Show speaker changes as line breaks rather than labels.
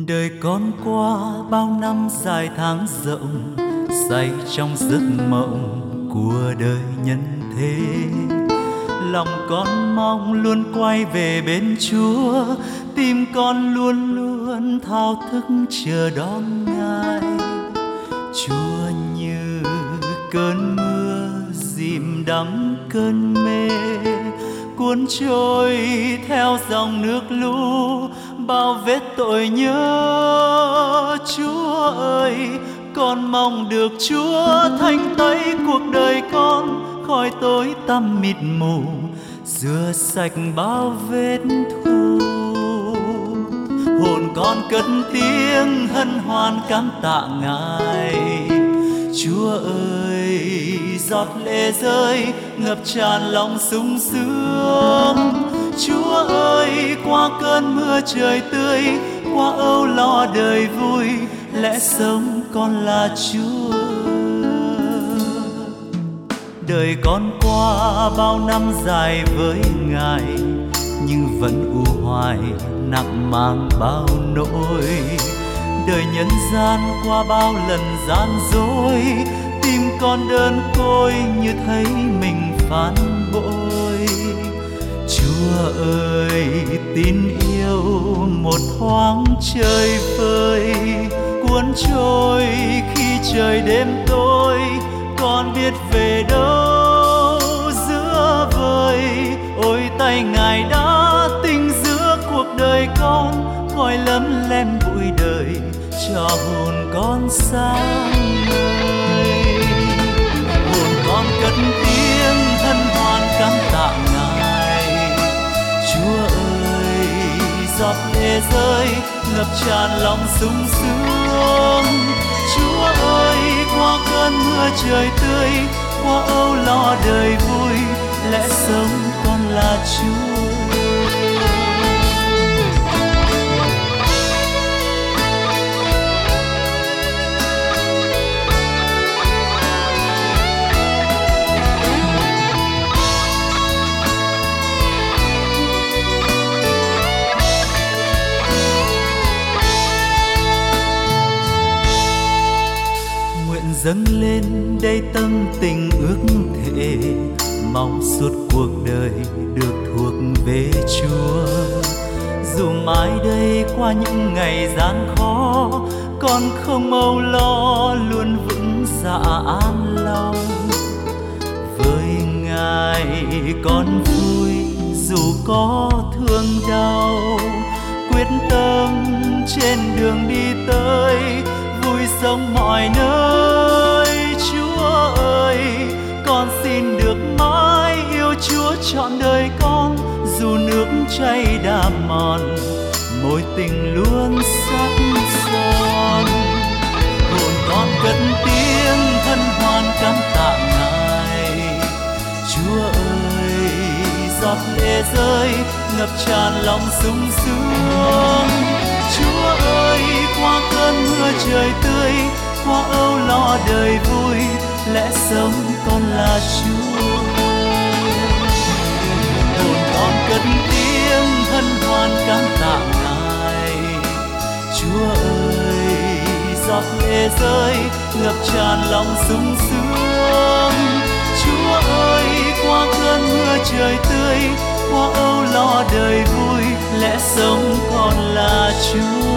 Đời con qua bao năm dài tháng rộng, say trong giấc mộng của đời nhân thế. Lòng con mong luôn quay về bên Chúa, tim con luôn luôn thao thức chờ đón Ngài. Chúa như cơn mưa dìm đắm cơn mê, cuốn trôi theo dòng nước lũ bao vết tội nhớ. Chúa ơi, con mong được Chúa thanh tẩy cuộc đời con, khỏi tối tăm mịt mù rửa sạch bao vết thù. Hồn con cất tiếng hân hoan cảm tạ Ngài. Chúa ơi, giọt lệ rơi ngập tràn lòng sung sướng. Chúa ơi, qua cơn mưa trời tươi, qua âu lo đời vui, lẽ sống con là Chúa. Đời con qua bao năm dài với Ngài, nhưng vẫn u hoài nặng mang bao nỗi. Đời nhân gian qua bao lần gian dối, tim con đơn côi như thấy mình phản bội. Chúa ơi, tin yêu một thoáng chơi vơi, cuốn trôi khi trời đêm tối. Con biết về đâu giữa vời, ôi tay Ngài đã tinh giữa cuộc đời con, khỏi lấm lem bụi đời cho hồn con sáng ngời. Hồn con cất tiếng hân hoan cảm tạ Ngài. Chúa ơi, giọt lệ rơi ngập tràn lòng sung sướng. Chúa ơi, qua cơn mưa trời tươi, qua âu lo đời vui, lẽ sống con là Chúa. Dâng lên đây tâm tình ước thệ, mong suốt cuộc đời được thuộc về Chúa. Dù mãi đây qua những ngày gian khó, con không âu lo luôn vững dạ an lòng. Với Ngài con vui dù có thương đau, quyết tâm trên đường đi tới vui sống mọi nơi. Chúa ơi, con xin được mãi yêu Chúa trọn đời con, dù nước chảy đã mòn, mối tình luôn sắc son. Hồn con cất tiếng hân hoan cảm tạ Ngài. Chúa ơi, giọt lệ rơi ngập tràn lòng sung sướng. Chúa ơi, qua cơn mưa trời tươi, qua âu lo đời vui, lẽ sống con là Chúa. Hồn con cất tiếng hân hoan cảm tạ Ngài. Chúa ơi, giọt lệ rơi ngập tràn lòng sung sướng. Chúa ơi, qua cơn mưa trời tươi, qua âu lo đời vui, lẽ sống con là Chúa.